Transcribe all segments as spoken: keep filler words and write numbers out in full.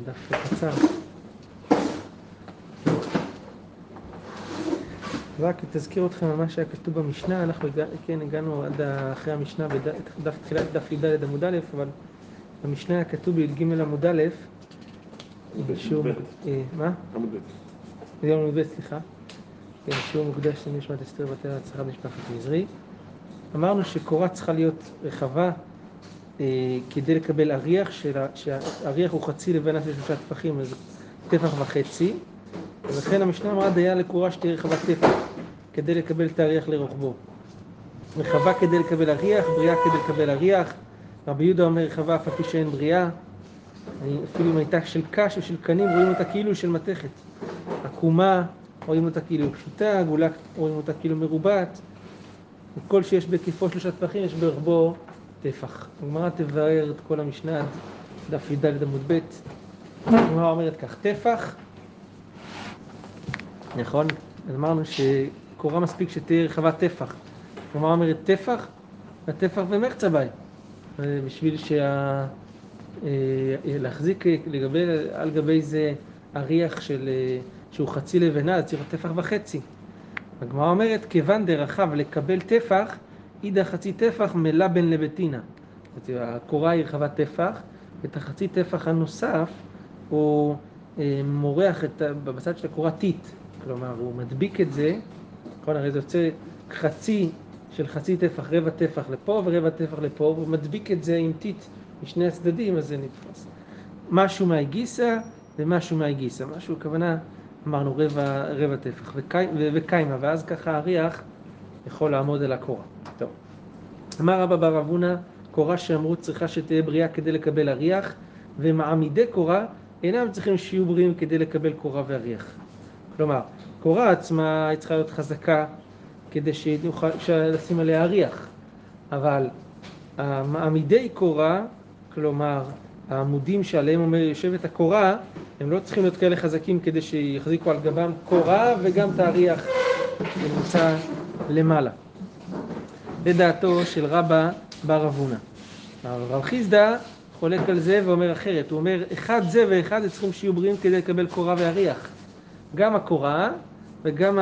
דף קצר. רק תזכיר אתכם על מה שהיה כתוב במשנה, אנחנו הגע, כן, הגענו עד אחרי המשנה בדף תחילת דף י"ד עמוד א', אבל במשנה היה כתוב בי"ג עמוד א', שיעור מה? עמוד ב'. יום עמוד ב', סליחה. כן, שיעור מוקדש לנשמת אסתר בת אל הצלחה במשפחת מזרי. אמרנו שקורה צריכה להיות רחבה אה, כדי לקבל אריח, שהאריח הוא חצי לבנה של שלושה טפחים, אז טפח וחצי, ולכן המשנה אמרה דייה לקורה שתהיה רחבה טפח כדי לקבל את האריח לרוחבו. רחבה כדי לקבל אריח, בריאה כדי לקבל אריח. רבי יהודה אומר רחבה אף על פי שאין בריאה, אפילו אם הייתה של קש או של קנים רואים אותה כאילו של מתכת. עקומה רואים אותה כאילו פשוטה, עגולה רואים אותה כאילו מרובעת. כל שיש בהיקפו שלושה טפחים יש ברחבו טפח. הגמרא תבאר את כל המשנה עד דף י"ד עמוד ב'. הגמרא אומרת כך, טפח, נכון? אמרנו שקורה מספיק שתהיה רחבה טפח. הגמרא אומרת טפח, הטפח ומחצה בי. בשביל שה... להחזיק לגבי, על גבי זה אריח של, שהוא חצי לבנה, צריך טפח וחצי. הגמרא אומרת, כיוון דרחב לקבל טפח, אידה חצי טפח מלבן לבטינה. הקורה היא רחבת טפח, ואת החצי טפח הנוסף הוא מורח את, בצד של הקורה טיט. כלומר, הוא מדביק את זה, נכון, הרי זה יוצא חצי של חצי טפח, רבע טפח לפה ורבע טפח לפה, והוא מדביק את זה עם טיט משני הצדדים, אז זה נתפס. משהו מהגיסה ומשהו מהגיסה. משהו, הכוונה, אמרנו רבע, רבע טפח וקיימה, ואז ככה האריח יכול לעמוד על הקורה. טוב. אמר רבא בר אבונה, קורה שאמרו צריכה שתהיה בריאה כדי לקבל אריח, ומעמידי קורה אינם צריכים שיהיו בריאים כדי לקבל קורה ואריח. כלומר, קורה עצמה היא צריכה להיות חזקה כדי שנוכל לשים עליה אריח. אבל המעמידי קורה, כלומר, העמודים שעליהם אומר יושבת הקורה, הם לא צריכים להיות כאלה חזקים כדי שיחזיקו על גבם קורה וגם את האריח שנמצא למעלה. לדעתו של רבא בר אבונה. רב חיסדא חולק על זה ואומר אחרת. הוא אומר, אחד זה ואחד זה צריכים שיהיו בריאים כדי לקבל קורה ואריח. גם הקורה וגם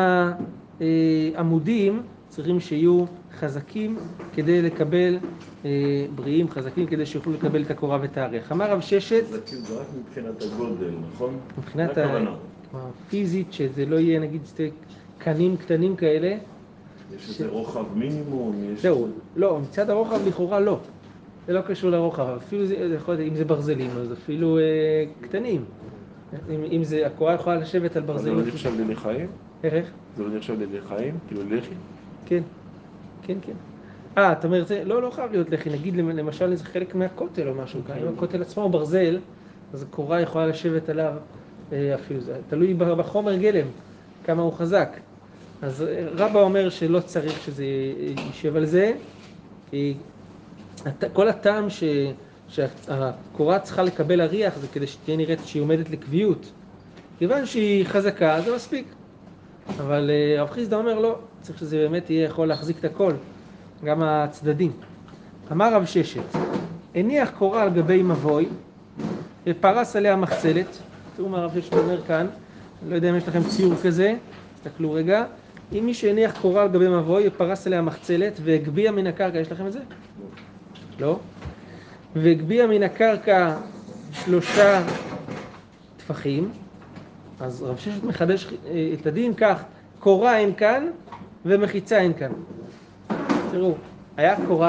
העמודים צריכים שיהיו חזקים כדי לקבל אה, בריאים, חזקים כדי שיוכלו לקבל את הקורה ואת האריח. אמר רב ששת, זה כאילו רק מבחינת הגודל, נכון? מבחינת הפיזית, שזה לא יהיה נגיד שתי קנים קטנים כאלה. יש איזה רוחב מינימום? זהו, לא, מצד הרוחב לכאורה לא. זה לא קשור לרוחב, אפילו זה, זה יכול להיות, אם זה ברזלים, אז אפילו אה, קטנים. אם, אם זה, הקורה יכולה לשבת על ברזלים. זה לא נחשב ללחיים? איך? זה לא נחשב ללחיים? כאילו לחי? כן, כן, כן. אה, אתה אומר, זה לא, לא חייב להיות לחי, נגיד למשל זה חלק מהכותל או משהו, אם הכותל עצמו הוא ברזל, אז הקורה יכולה לשבת עליו אפילו, זה תלוי בחומר גלם, כמה הוא חזק. אז רבא אומר שלא צריך שזה יישב על זה, כי כל הטעם ש, שהקורה צריכה לקבל אריח זה כדי שתהיה נראית שהיא עומדת לקביעות. כיוון שהיא חזקה, זה מספיק. אבל רב חיסדא אומר לא, צריך שזה באמת יהיה יכול להחזיק את הכל, גם הצדדים. אמר רב ששת, הניח קורה על גבי מבוי, ופרס עליה מחצלת. תראו מה רב ששת אומר כאן, אני לא יודע אם יש לכם ציור כזה, תסתכלו רגע. אם מי שהניח קורה על גבי מבוי, ופרס עליה מחצלת, והגביע מן הקרקע, יש לכם את זה? לא. והגביע מן הקרקע שלושה טפחים, אז רב ששת מחדש את הדין כך, קורה אין כאן ומחיצה אין כאן. תראו, היה קורה,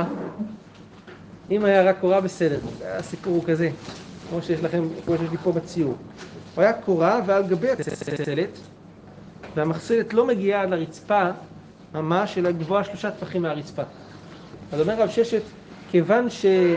אם היה רק קורה בסדר, הסיפור הוא כזה, כמו שיש לכם, כמו שיש לי פה בציור. הוא היה קורה ועל גבי המחצלת, והמחצלת לא מגיעה עד לרצפה, ממש אלא גבוהה שלושה טפחים מהרצפה. אז אומר רב ששת, כיוון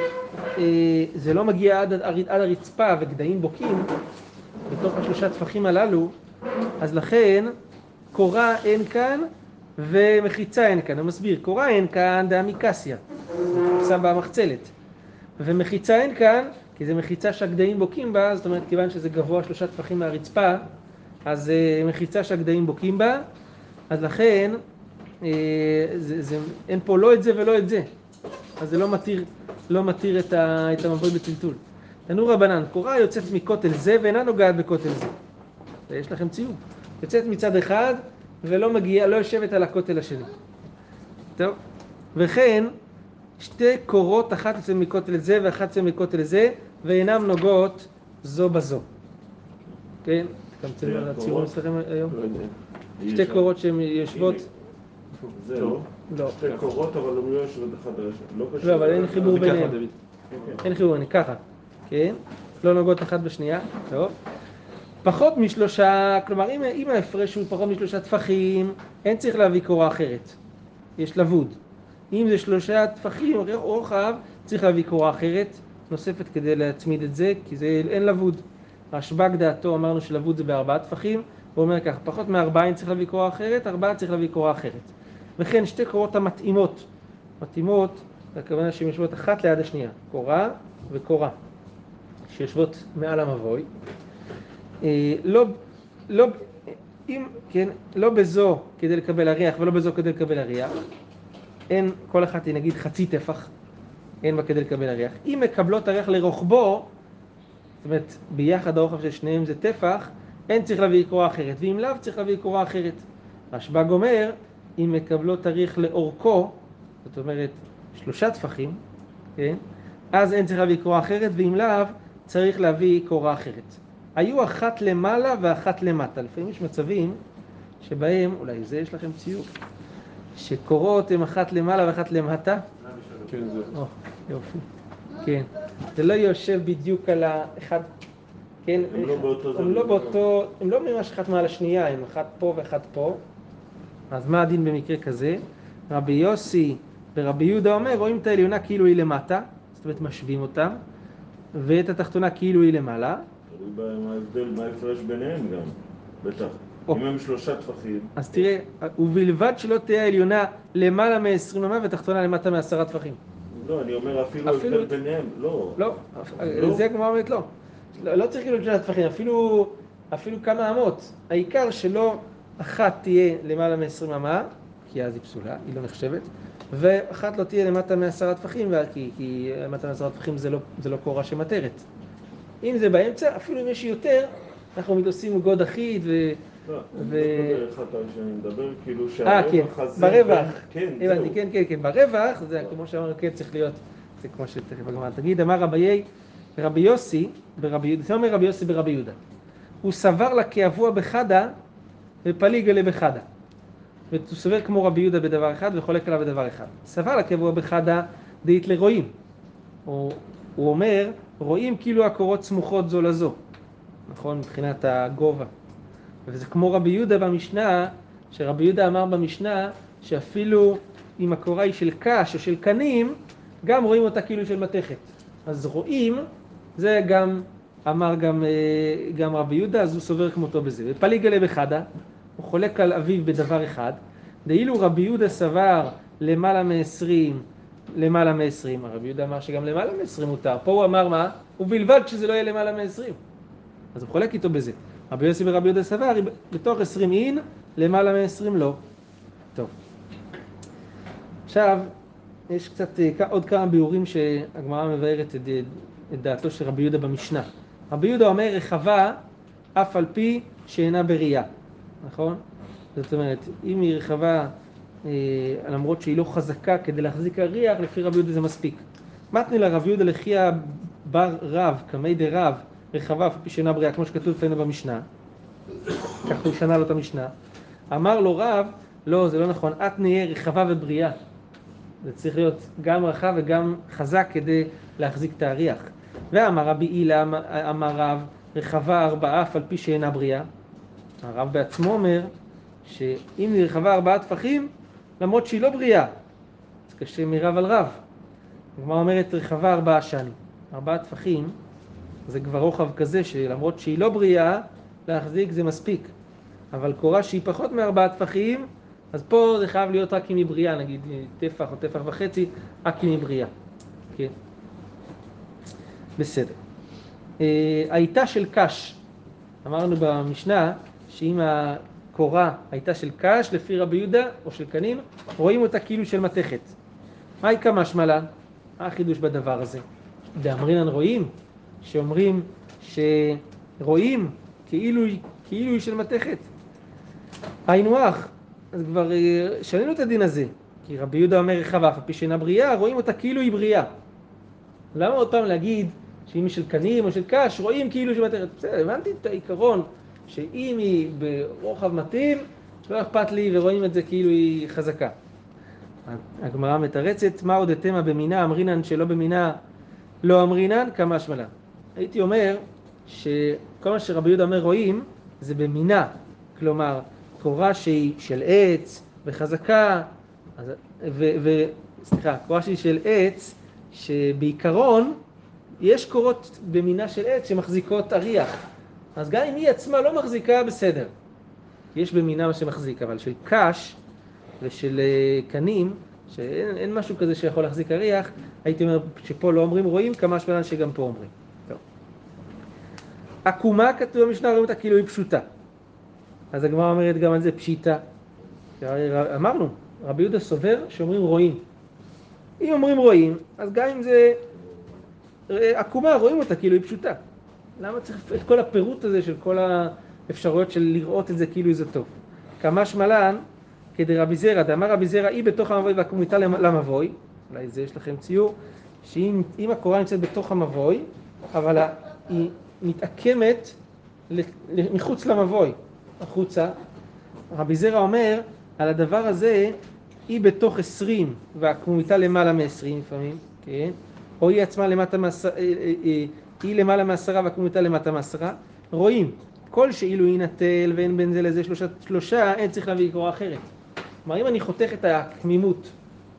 שזה לא מגיע עד, עד הרצפה וגדיים בוקים, בתוך השלושה טפחים הללו, אז לכן קורה אין כאן ומחיצה אין כאן. אני מסביר, קורה אין כאן דאמיקסיה, זה שם במחצלת. ומחיצה אין כאן, כי זה מחיצה שהגדיים בוקים בה, זאת אומרת, כיוון שזה גבוה שלושה טפחים מהרצפה, אז מחיצה שהגדיים בוקים בה, אז לכן זה, זה, אין פה לא את זה ולא את זה. אז זה לא מתיר, לא מתיר את, ה, את המבוי בטלטול. תנו רבנן, קורה יוצאת מכותל זה ואינה נוגעת בכותל זה. יש לכם ציור. יוצאת מצד אחד ולא מגיעה, לא יושבת על הכותל השני. טוב. וכן, שתי קורות, אחת יוצאת מכותל זה ואחת יוצאת מכותל זה, ואינם נוגעות זו בזו. כן? תמצאים על הציורים אצלכם היום? לא יודע. שתי קורות שהן יושבות... זה לא? לא. שתי קורות, אבל הם לא יושבות אחד על השני. לא קשור. לא, אבל אין חיבור זה ככה, ביניהם. דוד. אין חיבור, אני ככה. כן? לא נוגעות אחת בשנייה. טוב. פחות משלושה, כלומר, אם, אם ההפרש הוא פחות משלושה טפחים, אין צריך להביא קורה אחרת. יש לבוד. אם זה שלושה טפחים, רוחב, צריך להביא קורה אחרת, נוספת כדי להצמיד את זה, כי זה אין לבוד. רשב"ג דעתו אמרנו שלבוד זה בארבעה טפחים, הוא אומר כך, פחות מארבעה אין צריך להביא קורה אחרת, ארבעה צריך להביא קורה אחרת. וכן שתי קורות המתאימות, מתאימות, הכוונה שהן יושבות אחת ליד השנייה, קורה וקורה, שיושבות מעל המבוי. אה, לא, לא, אם, כן, לא בזו כדי לקבל הריח ולא בזו כדי לקבל הריח, אין, כל אחת היא נגיד חצי טפח, אין בה כדי לקבל הריח. אם מקבלות הריח לרוחבו, זאת אומרת, ביחד הרוחב של שניהם זה טפח, אין צריך להביא קורה אחרת, ואם לאו צריך להביא קורה אחרת. רשב"ג אומר, אם מקבלות הריח לאורכו, זאת אומרת, שלושה טפחים, כן? אז אין צריך להביא קורה אחרת, ואם לאו צריך להביא קורה אחרת. היו אחת למעלה ואחת למטה. לפעמים יש מצבים שבהם, אולי זה יש לכם ציור, שקורות הן אחת למעלה ואחת למטה. כן, זה. או, יופי. כן. זה לא יושב בדיוק על האחד, כן? הם לא באותו הם לא זמן. באותו, הם לא ממש אחת מעל השנייה, הם אחת פה ואחת פה. אז מה הדין במקרה כזה? רבי יוסי ורבי יהודה אומר, רואים את העליונה כאילו היא למטה, זאת אומרת משווים אותם, ואת התחתונה כאילו היא למעלה. תלוי מה ההבדל, מה ההפרש ביניהם גם, בטח. או. אם הם שלושה טפחים, אז תראה, ובלבד שלא תהיה העליונה למעלה מ-עשרים אמה ותחתונה למטה מעשרה טפחים. לא, אני אומר אפילו אפילו- ההבדל ביניהם, לא. לא, לא? זה כמו אומרת לא. לא. לא צריך כאילו שלושה טפחים, אפילו, אפילו כמה אמות. העיקר שלא אחת תהיה למעלה מ-עשרים אמה, כי אז היא פסולה, היא לא נחשבת, ואחת לא תהיה למטה מעשרה טפחים, כי, כי למטה מעשרה טפחים זה לא, זה לא קורה שמטרת. אם זה באמצע, אפילו אם יש יותר, אנחנו עושים גוד אחיד ו... לא, ו- אני מדבר אחד על שאני מדבר כאילו אה, כן, שהרווח הזה... ברווח. כן, הבנתי, זהו. כן, כן, כן, ברווח, זה כמו שאמרנו, כן, צריך להיות, זה כמו שתכף הגמרא תגיד, אמר רביי, רבי יוסי, ברבי יהודה, זה אומר רבי יוסי ברבי יהודה, הוא סבר לה כעבוע בחדה, ופליג אלה בחדה. והוא סבר כמו רבי יהודה בדבר אחד, וחולק עליו בדבר אחד. סבר לה כעבוע בחדה, דאית לרואים. הוא, הוא אומר, רואים כאילו הקורות סמוכות זו לזו, נכון, מבחינת הגובה. וזה כמו רבי יהודה במשנה, שרבי יהודה אמר במשנה, שאפילו אם הקורה היא של קש או של קנים, גם רואים אותה כאילו של מתכת. אז רואים, זה גם אמר גם, גם רבי יהודה, אז הוא סובר כמותו בזה. ופליג אלה בחדה, הוא חולק על אביו בדבר אחד, דאילו רבי יהודה סבר למעלה מ-עשרים, למעלה מ-עשרים, רבי יהודה אמר שגם למעלה מ-עשרים מותר. פה הוא אמר מה? ובלבד שזה לא יהיה למעלה מ-עשרים. אז הוא חולק איתו בזה. רבי יוסי ורבי יהודה סבר, בתוך עשרים אין, למעלה מ-עשרים לא. טוב. עכשיו, יש קצת עוד כמה ביאורים שהגמרא מבארת את, את דעתו של רבי יהודה במשנה. רבי יהודה אומר, רחבה אף על פי שאינה בריאה. נכון? זאת אומרת, אם היא רחבה, אה, למרות שהיא לא חזקה כדי להחזיק הריח, לפי רבי יהודה זה מספיק. מתני לרבי יהודה לחיה בר רב, כמי דרב, רחבה אף על פי שאינה בריאה, כמו שכתוב לפנינו במשנה. כך הוא שנה לו את המשנה. אמר לו רב, לא, זה לא נכון, את נהיה רחבה ובריאה. זה צריך להיות גם רחב וגם חזק כדי להחזיק את הריח. ואמר רבי הילה, אמר רב, רחבה ארבעה אף על פי שאינה בריאה. הרב בעצמו אומר שאם היא רחבה ארבעה טפחים, למרות שהיא לא בריאה, זה קשה מרב על רב. הגמרא אומרת רחבה ארבעה שנים. ארבעה טפחים, זה כבר רוחב כזה שלמרות שהיא לא בריאה, להחזיק זה מספיק. אבל קורה שהיא פחות מארבעה טפחים, אז פה זה חייב להיות רק אם היא בריאה, נגיד טפח או טפח וחצי, רק אם היא בריאה. כן. בסדר. אה, הייתה של קש. אמרנו במשנה שאם הקורה הייתה של קש, לפי רבי יהודה או של קנים, רואים אותה כאילו של מתכת. מה היא כמה שמלה? מה החידוש בדבר הזה? דאמרינן רואים? שאומרים שרואים כאילו, כאילו היא של מתכת. היינו אח, אז כבר שנינו את הדין הזה, כי רבי יהודה אומר רחבה, אף על פי שאינה בריאה, רואים אותה כאילו היא בריאה. למה עוד פעם להגיד שאם היא של קנים או של קש, רואים כאילו של מתכת? בסדר, הבנתי את העיקרון, שאם היא ברוחב מתאים, לא אכפת לי ורואים את זה כאילו היא חזקה. הגמרא מתרצת, מה עוד התמה במינה, אמרינן שלא במינה, לא אמרינן, כמה שמלה. הייתי אומר שכל מה שרבי יהודה אומר רואים, זה במינה. כלומר, קורה שהיא של עץ וחזקה, ו, ו, סליחה, קורה שהיא של עץ, שבעיקרון יש קורות במינה של עץ שמחזיקות אריח. אז גם אם היא עצמה לא מחזיקה, בסדר. יש במינה מה שמחזיק, אבל של קש ושל קנים, שאין אין משהו כזה שיכול להחזיק אריח, הייתי אומר שפה לא אומרים רואים, כמה שמלן שגם פה אומרים. טוב. עקומה כתוב במשנה, רואים אותה כאילו היא פשוטה. אז הגמרא אומרת גם על זה פשיטה. אמרנו, רבי יהודה סובר שאומרים רואים. אם אומרים רואים, אז גם אם זה עקומה, רואים אותה כאילו היא פשוטה. למה צריך את כל הפירוט הזה של כל האפשרויות של לראות את זה כאילו זה טוב? כמה שמלן, כדי רבי זרע, דאמר רבי זרע, היא בתוך המבוי והקומיתה למבוי, אולי זה יש לכם ציור, שאם הקורה נמצאת בתוך המבוי, אבל היא מתעקמת מחוץ למבוי, החוצה, רבי זרע אומר, על הדבר הזה, היא בתוך עשרים והקומיתה למעלה מ-עשרים לפעמים, כן? או היא עצמה למטה מעשרה, היא למעלה מעשרה והקומיתה למטה מעשרה, רואים, כל שאילו היא נטל ואין בין זה לזה שלושה, שלושה, אין צריך להביא קורה אחרת. כלומר, אם אני חותך את הקמימות,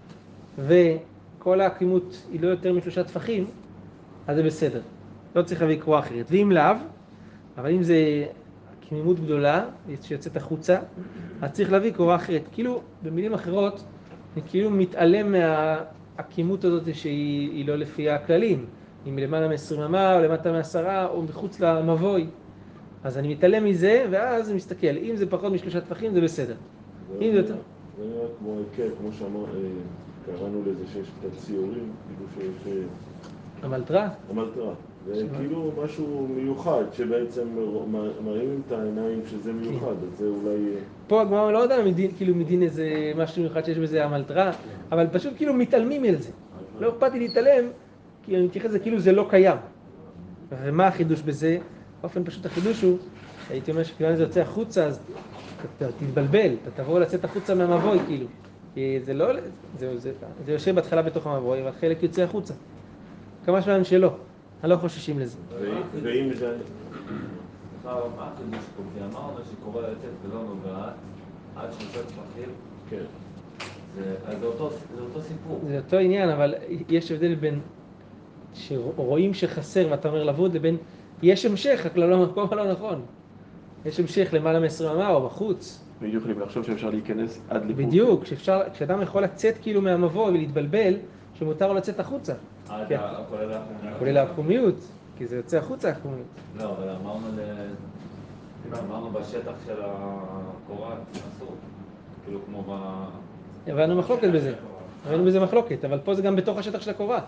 וכל הקמימות היא לא יותר משלושה טפחים, אז זה בסדר. לא צריך להביא קורה אחרת. ואם לאו, אבל אם זה קמימות גדולה, שיוצאת החוצה, אז צריך להביא קורה אחרת. כאילו, במילים אחרות, אני כאילו מתעלם מהקמימות הזאת שהיא לא לפי הכללים. אם למעלה מ-עשרים אמה, או למטה מעשרה, או מחוץ למבוי. אז אני מתעלם מזה, ואז אני מסתכל. אם זה פחות משלושה טפחים, זה בסדר. אם זה יותר... זה נראה כמו היקר, כמו שאמר, קראנו לזה שיש קצת ציורים, כאילו שיש... המלטרה? המלטרה. זה כאילו משהו מיוחד, שבעצם מראים את העיניים שזה מיוחד, אז זה אולי... פה הגמרא לא יודע מדין, כאילו מדין איזה משהו מיוחד שיש בזה המלטרה, אבל פשוט כאילו מתעלמים על זה. לא אכפתי להתעלם, כי אני מתייחס לזה כאילו זה לא קיים. ומה החידוש בזה? באופן פשוט החידוש הוא, הייתי אומר שכיוון זה יוצא החוצה, אז אתה תתבלבל, אתה תבוא לצאת החוצה מהמבוי כאילו. כי זה לא, זה, זה, זה יושב בהתחלה בתוך המבוי, אבל חלק יוצא החוצה. כמה שלנו שלא, אני לא חוששים לזה. ואם זה... מה החידוש פה? כי אמרנו שקורא לצאת ולא נוגעת עד שלושה טפחים. כן. אז זה אותו סיפור. זה אותו עניין, אבל יש הבדל בין שרואים שחסר ואתה אומר לבוד, לבין יש המשך, רק לא מקום לא נכון. יש המשך למעלה מ-עשרים אמה או בחוץ. בדיוק יכולים לחשוב שאפשר להיכנס עד לפה. בדיוק, שאפשר, כשאדם יכול לצאת כאילו מהמבוי ולהתבלבל, שמותר לו לצאת החוצה. עד כולל העקומיות. כולל העקומיות, כי זה יוצא החוצה העקומיות. לא, אבל אמרנו ל... אמרנו בשטח של הקורה, אסור. כאילו כמו ב... הבנו מחלוקת בזה. הבנו בזה מחלוקת, אבל פה זה גם בתוך השטח של הקורה.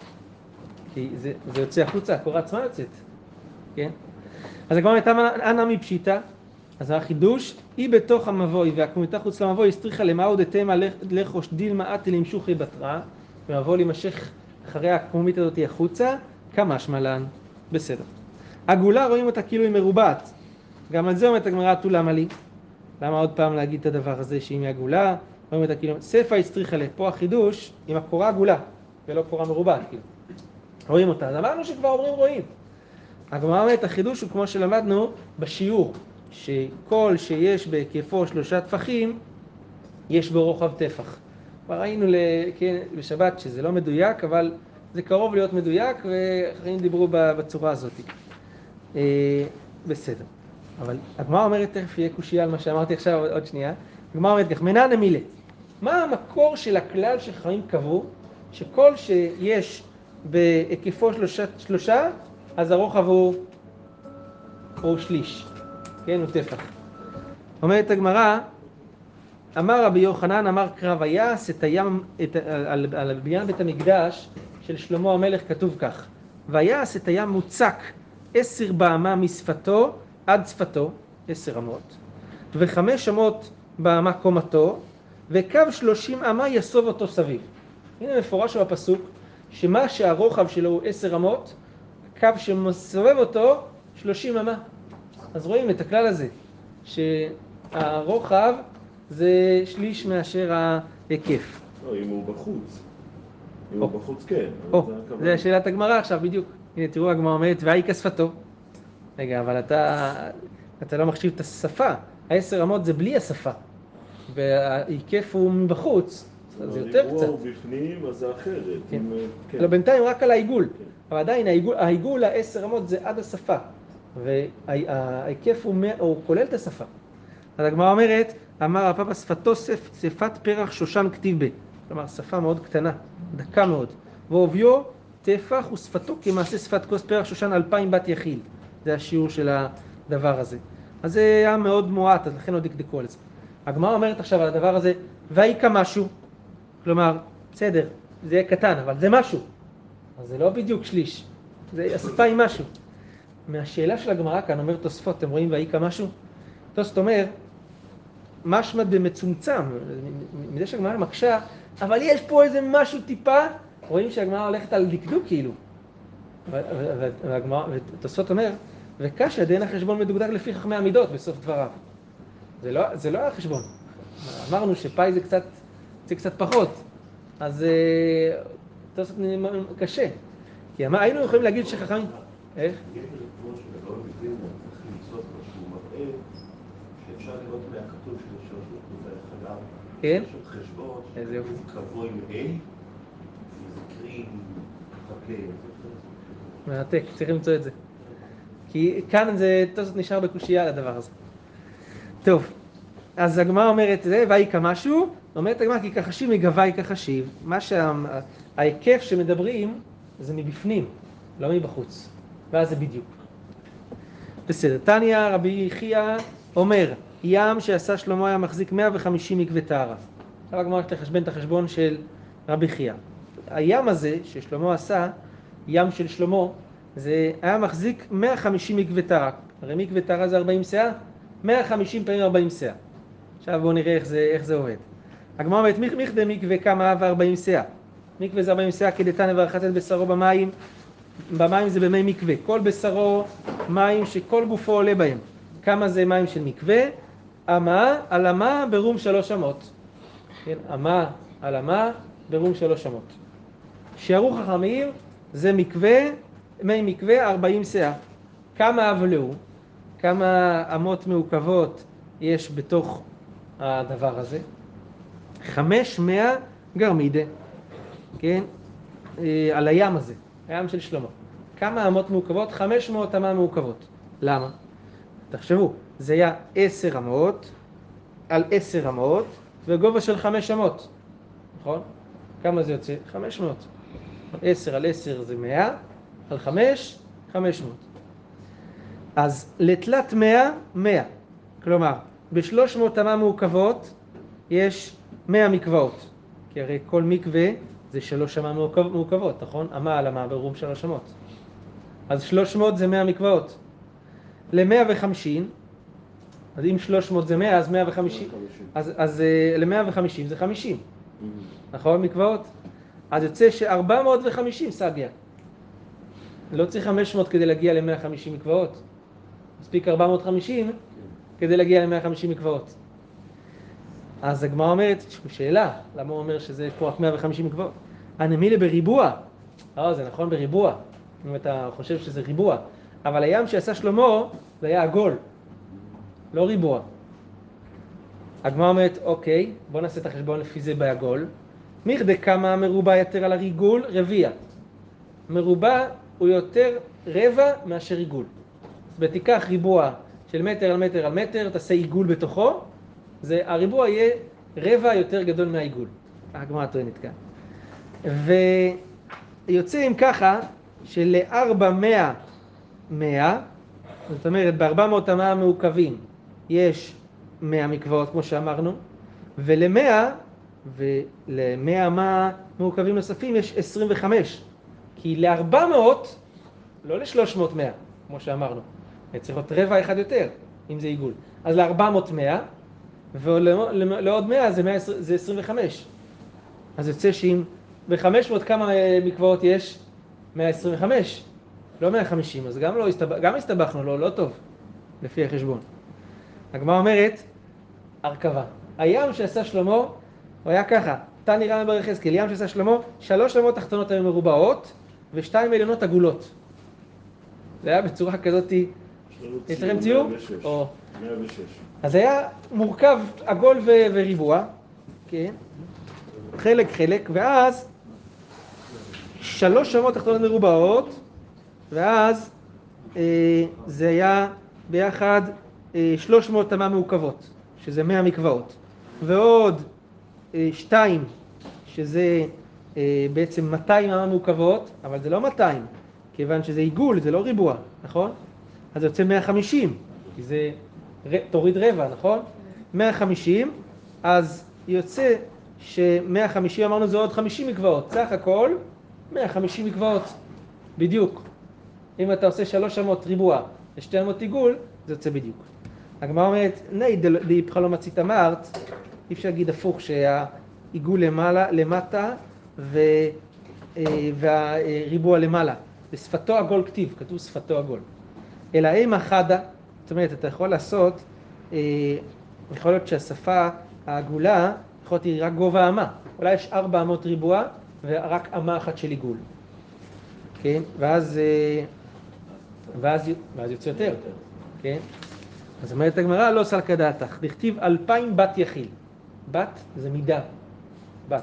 כי זה, זה יוצא החוצה, הקורה עצמה יוצאת. כן? אז הגמרא הייתה אנא מפשיטה, אז החידוש, היא בתוך המבוי והקומיתה חוץ למבוי, הסתריכה למאוד התמה לחוש דיל מעט למשוכי בתרה, ומבוא להימשך אחרי הקומית הזאת החוצה, כמה שמלן, בסדר. עגולה רואים אותה כאילו היא מרובעת, גם על זה אומרת הגמרא תו למה לי? למה עוד פעם להגיד את הדבר הזה שאם היא עגולה, רואים אותה כאילו, ספא הסתריכה לפה החידוש עם הקורה עגולה, ולא קורה מרובעת כאילו. רואים אותה, אז אמרנו שכבר אומרים רואים. הגמרא אומרת החידוש הוא כמו שלמדנו בשיעור, שכל שיש בהיקפו שלושה טפחים, יש בו רוחב טפח. כבר ראינו כן, בשבת שזה לא מדויק, אבל זה קרוב להיות מדויק, ואחרים דיברו בצורה הזאת. אה, בסדר. אבל הגמרא אומרת, תכף יהיה קושיה על מה שאמרתי עכשיו עוד שנייה, הגמרא אומרת כך, מנן מילה. מה המקור של הכלל שחכמים קבעו, שכל שיש בהיקפו שלושה, שלושה אז הרוחב הוא, הוא שליש, כן, הוא טפח. אומרת הגמרא, אמר רבי יוחנן, אמר קרב היעש, את הים, את, על, על בניין בית המקדש של שלמה המלך כתוב כך, ויעש את הים מוצק עשר באמה משפתו עד שפתו, עשר אמות, וחמש אמות באמה קומתו, וקו שלושים אמה יסוב אותו סביב. הנה מפורש בפסוק, שמה שהרוחב שלו הוא עשר אמות, קו שמסובב אותו שלושים אמה. אז רואים את הכלל הזה, שהרוחב זה שליש מאשר ההיקף. לא, אם הוא בחוץ. אם או. הוא בחוץ כן. או, זה הכוונה. זה שאלת הגמרא עכשיו בדיוק. הנה תראו הגמרא אומרת, והאי כשפתו. רגע, אבל אתה, אתה לא מחשיב את השפה. העשר אמות זה בלי השפה. וההיקף הוא מבחוץ, אז זה יותר אם קצת. הוא בפנים, אז זה אחרת. כן. אם, כן. לא, בינתיים רק על העיגול. אבל עדיין העיגול, העיגול העשר אמות זה עד השפה. וההיקף הוא, הוא כולל את השפה. אז הגמרא אומרת, אמר הפאפא שפתו שפת פרח שושן כתיב בה. כלומר, שפה מאוד קטנה, דקה מאוד. ועוביו טפח ושפתו כמעשה שפת כוס פרח שושן אלפיים בת יחיל. זה השיעור של הדבר הזה. אז זה היה מאוד מועט, אז לכן לא דקדקו על זה. הגמרא אומרת עכשיו על הדבר הזה, ויקה משהו. כלומר, בסדר, זה יהיה קטן, אבל זה משהו. אז זה לא בדיוק שליש. זה השפה היא משהו. מהשאלה של הגמרא כאן, אומר תוספות, אתם רואים ויקה משהו? תוספות אומר, משמע במצומצם, מזה שהגמרא מקשה, אבל יש פה איזה משהו טיפה, רואים שהגמרא הולכת על דקדוק כאילו. ותוספות אומר, וקשה דין החשבון מדוקדק לפי חכמי המידות בסוף דבריו. זה לא, זה לא החשבון. אמרנו שפאי זה קצת, זה קצת פחות, אז תוספות קשה. כי אמר, היינו יכולים להגיד שחכמים... איך? אפשר לראות מהכתוב של שלוש נקודה אחד, כן? פשוט חשבון, איזה יופי. קבוע עם A, וזקרים, חכה, מעתק, צריך למצוא את זה. כי כאן זה תוספות נשאר בקושייה על הדבר הזה. טוב, אז הגמרא אומרת זה, ויקה משהו, אומרת הגמרא כי כחשיב מגבה כחשיב, מה שההיקף שמדברים זה מבפנים, לא מבחוץ, ואז זה בדיוק. בסדר, תניא רבי חייא אומר, ים שעשה שלמה היה מחזיק מאה וחמישים מקווה טהרה. עכשיו הגמרא הולכת לחשבן את החשבון של רבי חייא. הים הזה ששלמה עשה, ים של שלמה, זה היה מחזיק מאה וחמישים מקווה טהרה. הרי מקווה טהרה זה ארבעים סאה, מאה וחמישים פעמים ארבעים סאה. עכשיו בואו נראה איך זה, איך זה עובד. הגמרא אומרת, מכדה מקווה כמה וארבעים סאה. מקווה זה ארבעים סאה כדתניא ורחץ את בשרו במים. במים זה במי מקווה. כל בשרו מים שכל גופו עולה בהם. כמה זה מים של מקווה? אמה על אמה ברום שלוש אמות. כן, אמה על אמה ברום שלוש אמות. שיערו חכמים זה מקווה, מי מקווה ארבעים סאה. כמה אבלו, כמה אמות מעוקבות יש בתוך הדבר הזה? חמש מאה גרמידה, כן? על הים הזה, הים של שלמה. כמה אמות מעוקבות? חמש מאות אמה מעוקבות. למה? תחשבו, זה היה עשר אמות על עשר אמות וגובה של חמש אמות, נכון? כמה זה יוצא? חמש מאות. עשר על עשר זה מאה, על חמש, חמש מאות. אז לתלת מאה, מאה. כלומר, בשלוש מאות אמה מעוקבות יש מאה מקוואות. כי הרי כל מקווה זה שלוש אמה מעוקבות, נכון? אמה על אמה ברום שלוש אמות. אז שלוש מאות זה מאה מקוואות. ל-מאה וחמישים, אז אם שלוש מאות זה מאה, אז מאה וחמישים. אז, אז ל-מאה וחמישים זה חמישים. נכון, מקוואות? אז יוצא ש-ארבע מאות וחמישים סגיה. לא צריך חמש מאות כדי להגיע ל-מאה וחמישים מקוואות. מספיק ארבע מאות וחמישים כדי להגיע ל-מאה וחמישים מקוואות. אז הגמרא אומרת, שאלה, למה הוא אומר שזה פה רק מאה וחמישים מקוואות? הנמילה בריבוע. אה, זה נכון בריבוע. אם אתה חושב שזה ריבוע. אבל הים שעשה שלמה זה היה עגול, לא ריבוע. הגמרא אומרת, אוקיי, בוא נעשה את החשבון לפי זה בעגול. מכדי כמה מרובע יותר על הריגול? רביע. מרובע הוא יותר רבע מאשר עיגול. אז בתיקח ריבוע של מטר על מטר על מטר, תעשה עיגול בתוכו, זה, הריבוע יהיה רבע יותר גדול מהעיגול. הגמרא טוענת כאן. ויוצא עם ככה של-ארבע מאה מאה, זאת אומרת ב-ארבע מאות אמה מעוקבים יש מאה מקוואות כמו שאמרנו, ול-מאה ול-מאה אמה מעוקבים נוספים יש עשרים וחמש. כי ל-ארבע מאות לא ל-שלוש מאות מאה, כמו שאמרנו. צריך להיות רבע אחד יותר, אם זה עיגול. אז ל-ארבע מאות מאה, ולעוד מאה זה, מאה, זה עשרים וחמש. אז יוצא שאם ב-חמש מאות כמה מקוואות יש? מאה עשרים וחמש, לא מאה וחמישים, אז גם, לא הסתבח, גם הסתבכנו, לא, לא טוב, לפי החשבון. הגמרא אומרת, הרכבה. הים שעשה שלמה, הוא היה ככה, תני רמי בר יחזקאל, ים שעשה שלמה, שלוש אמות תחתונות היו מרובעות, ושתיים עליונות עגולות. זה היה בצורה כזאת, יש לכם ציור? או... מאה ושש. אז היה מורכב עגול ו- וריבוע, כן? חלק חלק, ואז שלוש אמות תחתונות מרובעות, ואז אה, זה היה ביחד אה, שלוש מאות אמה מעוקבות, שזה מאה מקוואות, ועוד אה, שתיים, שזה אה, בעצם מאתיים אמה מעוקבות, אבל זה לא מאתיים, כיוון שזה עיגול, זה לא ריבוע, נכון? אז זה יוצא מאה וחמישים, כי זה ר, תוריד רבע, נכון? מאה וחמישים, אז יוצא ש-מאה וחמישים אמרנו זה עוד חמישים מקוואות, סך הכל מאה וחמישים מקוואות, בדיוק. אם אתה עושה שלוש אמות ריבוע ושתי אמות עיגול, זה יוצא בדיוק. הגמרא אומרת, ני דאיפכא לא מצית אמרת, אי אפשר להגיד הפוך שהעיגול למעלה, למטה ו, והריבוע למעלה. בשפתו עגול כתיב, כתוב שפתו עגול. אלא אימא חדה, זאת אומרת, אתה יכול לעשות, יכול להיות שהשפה העגולה, יכול להיות רק גובה אמה. אולי יש ארבע אמות ריבוע ורק אמה אחת של עיגול. כן? ואז, ואז, ואז יוצא יותר. כן? אז אומרת הגמרא, לא סלקא דעתך. דכתיב אלפיים בת יחיל. בת זה מידה. בת.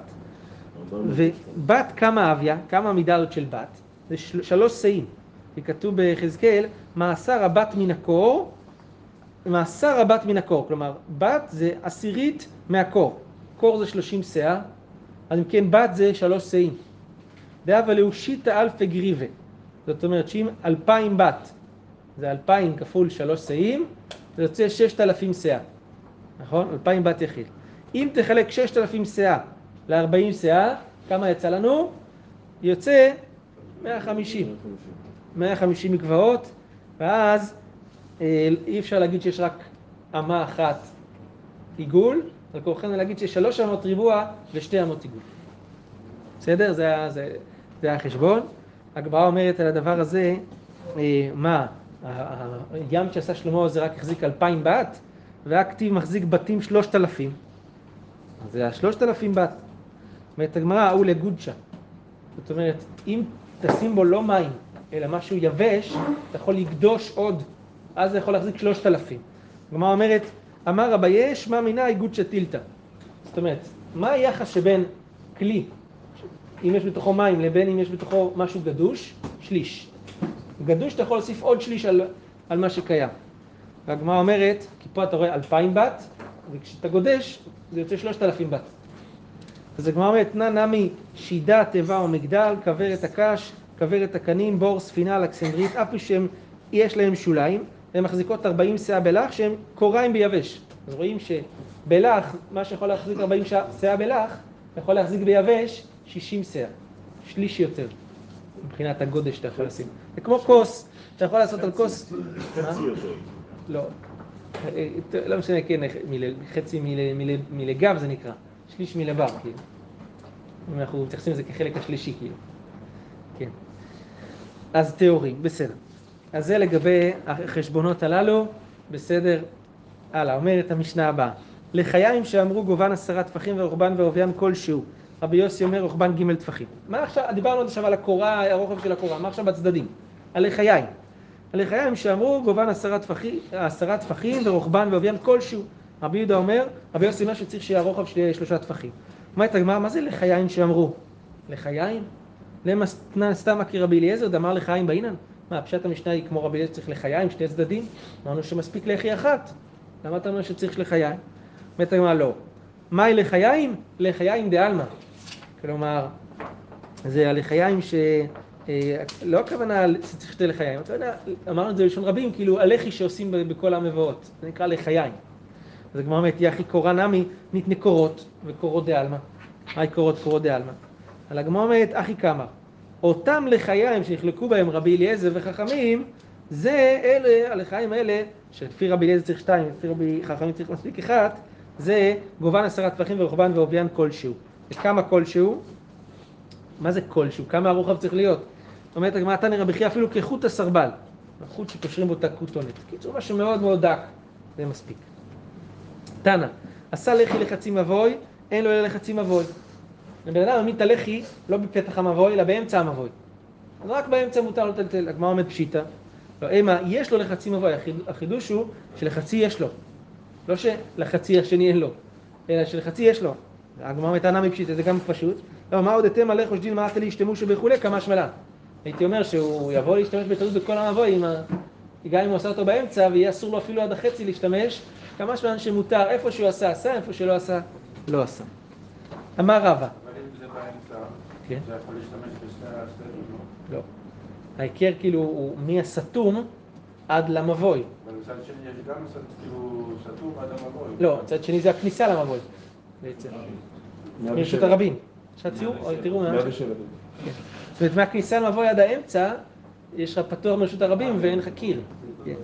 ובת כמה אביה, כמה המידה הזאת של בת? זה של, שלוש שאים. כי כתוב ביחזקאל, מעשר הבת מן הקור, מעשר הבת מן הקור. כלומר, בת זה עשירית מהקור. קור זה שלושים שאה, אז אם כן בת זה שלוש שאים. דאבה לאושיתא אלפי גריבה. זאת אומרת שאם אלפיים בת, זה אלפיים כפול שלוש שאים, זה יוצא ששת אלפים שאה. נכון? אלפיים בת יחיל. אם תחלק ששת אלפים שאה ל-ארבעים שאה, כמה יצא לנו? יוצא מאה וחמישים. מאה וחמישים מקוואות, ואז אה, אי אפשר להגיד שיש רק אמה אחת עיגול, אז כולכם להגיד שיש שלוש אמות ריבוע ושתי אמות עיגול. בסדר? זה, זה, זה החשבון. הגמרא אומרת על הדבר הזה, אה, מה? הים שעשה שלמה זה רק החזיק אלפיים בת, והכתיב מחזיק בתים שלושת אלפים. אז זה השלושת אלפים בת. זאת אומרת, הגמרא הוא לגודשה. זאת אומרת, אם תשים בו לא מים, אלא משהו יבש, אתה יכול לקדוש עוד, אז זה יכול להחזיק שלושת אלפים. הגמרא אומרת, אמר רבי יש, מה מינה גודשה טילתא. זאת אומרת, מה היחס שבין כלי, אם יש בתוכו מים, לבין אם יש בתוכו משהו גדוש? שליש. גדוש אתה יכול להוסיף עוד שליש על, על מה שקיים. והגמרא אומרת, כי פה אתה רואה אלפיים בת, וכשאתה גודש, זה יוצא שלושת אלפים בת. אז הגמרא אומרת, נא נמי שידה, תיבה או מגדל, כוורת הקש, כוורת הקנים, בור, ספינה, אלכסנדרית, אף שהם יש להם שוליים, והן מחזיקות ארבעים שאה בלח, שהם קוריים ביבש. אז רואים שבלח, מה שיכול להחזיק ארבעים שאה בלח, יכול להחזיק ביבש שישים שאה, שליש יותר, מבחינת הגודש שאתה יכול לשים. זה כמו כוס, אתה יכול לעשות על כוס... חצי יותר. לא, לא משנה, כן, חצי מלגב זה נקרא, שליש מלבר, כאילו. אם אנחנו מתייחסים לזה כחלק השלישי, כאילו. כן. אז תיאורים, בסדר. אז זה לגבי החשבונות הללו, בסדר. הלאה, אומרת המשנה הבאה. לחיים שאמרו גובן עשרה טפחים ורוחבן ועוביין כלשהו. רבי יוסי אומר רוחבן ג' טפחים. מה עכשיו, דיברנו עוד עכשיו על הקורה, הרוחב של הקורה, מה עכשיו בצדדים? על לחיים. על לחיים שאמרו גובן עשרה טפחים, עשרה טפחים ורוחבן ועוביין כלשהו. רבי יהודה אומר, רבי יוסי אומר שצריך שיהיה הרוחב של שלושה טפחים. אומרת הגמרא, מה זה לחיים שאמרו? לחיים? למה סתם מכיר רבי אליעזר, דאמר לחיים באינן? מה, פשט המשנה היא כמו רבי אליעזר צריך לחיים, שתי צדדים? אמרנו שמספיק לחי אחת. למה אתה אומר שצריך לחיים? אומרת הגמרא, לא. מהי לחיים? לחיים דעלמא. כלומר, זה הלחיים ש... לא הכוונה שצריך שתי לחיים. אמרנו את זה בלשון רבים, כאילו הלחי שעושים בכל המבואות. זה נקרא לחיים. אז הגמרא אומרת, יחי קורא נמי, ניתנה קורות וקורות דעלמא. מהי קורות? קורות דעלמא. על הגמרא אומרת, אחי כמה. אותם לחיים שנחלקו בהם רבי אליעזר וחכמים, זה אלה, הלחיים האלה, שלפי רבי אליעזר צריך שתיים, לפי רבי חכמים צריך מספיק אחת, זה גובן עשרה טפחים ורוחבן ועוביין כלשהו. וכמה כלשהו? מה זה כלשהו? כמה הרוחב צריך להיות? זאת אומרת, הגמרא תניא רבי חייא אפילו כחוט הסרבל. החוט שקושרים בו את הכותונת. קיצור, משהו מאוד מאוד דק. זה מספיק. תנא, עשה לחי לחצי מבוי, אין לו אלא לחצי מבוי. הבן אדם העמיד את הלחי לא בפתח המבוי, אלא באמצע המבוי. אז רק באמצע מותר לו לטלטל. הגמרא עומד פשיטא. לא, אימה, יש לו לחצי מבוי. החידוש הוא שלחצי יש לו. לא שלחצי השני אין לו, אלא שלחצי יש לו. הגמרא מתענה מפשיטא, זה גם פשוט. לא, מה עוד אתם עליך חושדים מעט לי ישתמשו בכולי כמה שמלה. הייתי אומר שהוא יבוא להשתמש בטעות בכל המבוי, גם אם הוא עשה אותו באמצע, ויהיה אסור לו אפילו עד החצי להשתמש, כמה שמלן שמותר, איפה שהוא עשה, עשה, איפה שלא עשה, לא עשה. אמר רבא. אבל אם זה באמצע, כן. זה יכול להשתמש בשתי השתיים, לא? לא. העיקר כאילו הוא מהסתום עד למבוי. אבל מצד שני יש גם כאילו סתום עד המבוי. לא, מצד שני זה הכניסה למבוי, בעצם. מרשות הרבים. יש לך ציור? תראו מה. מאה ושבע. זאת אומרת, מהכניסה למבוי עד האמצע, יש לך פתוח מרשות הרבים ואין לך קיר. כן.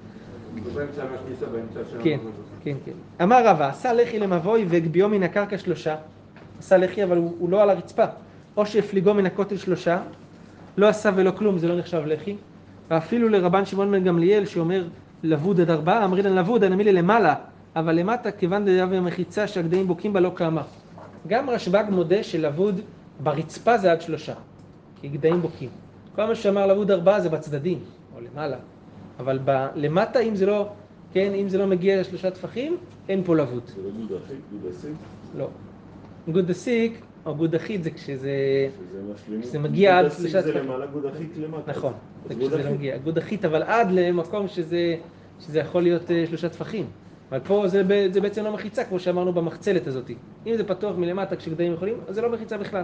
באמצע מהכניסה, באמצע של כן, המבוי. כן, כן. אמר רבא, עשה לחי למבוי והגביאו מן הקרקע שלושה. עשה לחי, אבל הוא, הוא לא על הרצפה. או שהפליגו מן הכותל שלושה, לא עשה ולא כלום, זה לא נחשב לחי. ואפילו לרבן שמעון בן גמליאל, שאומר לבוד עד ארבעה, אמרינן לבוד, אני מילי למעלה, אבל למטה, כיוון דיה ומחיצה שהגדיים בוקים בה לא קמה. גם רשב"ג מודה שלבוד ברצפה זה עד שלושה, כי גדיים בוקים. כל מה שאמר לבוד ארבעה זה בצדדים, או למעלה. אבל ב- למטה, אם זה לא, כן, אם זה לא מגיע לשלושה טפחים, אין פה לבוד. זה לא גוד אחי, גוד אסיק? לא. גוד אסיק, או גוד אחית, זה כשזה... שזה משלימות. כשזה מגיע עד גוד אסיק שלושה זה טפחים. למעלה, גוד אחית למטה. נכון, אז זה גוד כשזה לא אחית. מגיע. גוד אחית, אבל עד למקום שזה, שזה יכול להיות אה, שלושה טפחים. אבל פה זה, ב- זה בעצם לא מחיצה, כמו שאמרנו במחצלת הזאת. אם זה פתוח מלמטה כשגדיים יכולים, אז זה לא מחיצה בכלל.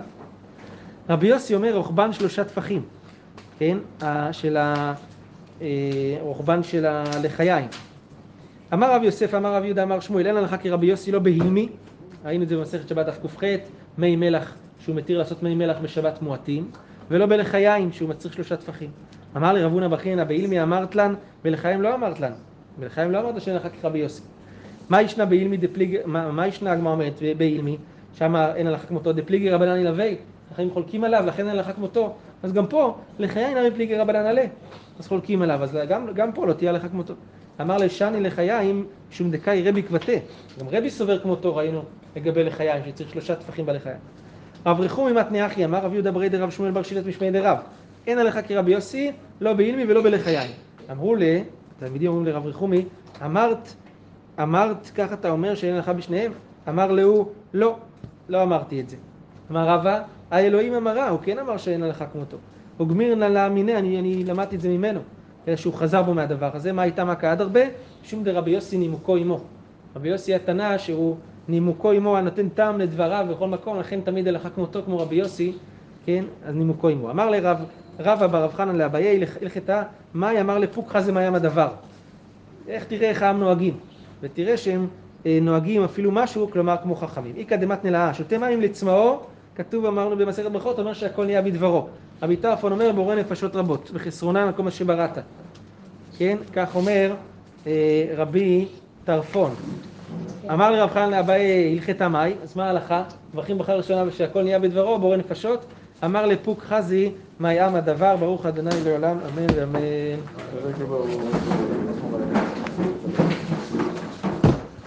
רבי יוסי אומר, רוחבן שלושה טפחים, כן? ה- של ה... אה, רוחבן של הלחיים. אמר רבי יוסף, אמר רבי יהודה, אמר שמואל, אין הלכה כרבי יוסי לא בהילמי. ראינו את זה במסכת שבת דף ק"ח, מי מלח, שהוא מתיר לעשות מי מלח בשבת מועטים, ולא בלחיים, שהוא מצריך שלושה טפחים. אמר לי רב הונא בר חייא, בהילמי אמרת לן, בלחיים לא אמרת לן. בלחיים לא אמרת שאין הלכה כרבי יוסי. מה ישנה בהילמי דפליג, מה, מה ישנה הגמרא אומרת בהילמי? שם אין הלכה כמותו, דפליגי רבנן ילווה, החיים חולקים עליו, לכן אין הלכה כמותו. אז גם פה, לחיים נמי פליגי רבנן עלה, אז חולקים עליו, אז גם, גם פה לא תהיה הלכה כמותו. אמר לשני לחיים, שום דקאי רבי כבתה. גם רבי סובר כמותו, ראינו לגבי לחיים, שצריך שלושה טפחים בלחיים. רב רחומי מתניא אחי, אמר רב יהודה ברי דרב שמואל בר שילת משמעי דרב. אין הלכה כרבי יוסי, לא בהילמי ולא בלחיים. אמרו לי, תלמידים אומרים לרב רחומי, אמרת, אמרת, ככה אתה אומר שאין הלכה בשניהם? אמר לו, לא, לא אמרתי את זה. אמר רבא, האלוהים אמרה, הוא כן אמר שאין הלכה כמותו. וגמיר נא להאמיני, אני, אני למדתי את זה ממנו. אלא שהוא חזר בו מהדבר הזה. מה הייתה מכה עד הרבה? שום דרבי יוסי נימוקו עמו. רבי יוסי התנא שהוא נימוקו עמו הנותן טעם לדבריו בכל מקום, לכן תמיד הלכה כמותו כמו רבי יוסי, כן? אז נימוקו עמו. אמר לרב, רבא ברב חנן לאביי, הלכתה, מאי אמר לפוק חזה מים הדבר. איך תראה איך העם נוהגים? ותראה שהם אה, נוהגים אפילו משהו, כלומר כמו חכמים. איקא דמתנא לאה, שותה מים לצמאו, כתוב אמרנו במסכת ברכות, אומר שהכל נהיה בדברו. רבי טרפון אומר בורא נפשות רבות, וחסרונן על כל מה שבראת. כן, כך אומר אה, רבי טרפון. אמר לרב חנן לאביי, הלכתה מאי, אז מה ההלכה? מברכים ברכה ראשונה שהכל נהיה בדברו, בורא נפשות. אמר לפוק חזי, מאי עם הדבר, ברוך ה' לעולם, אמן ואמן.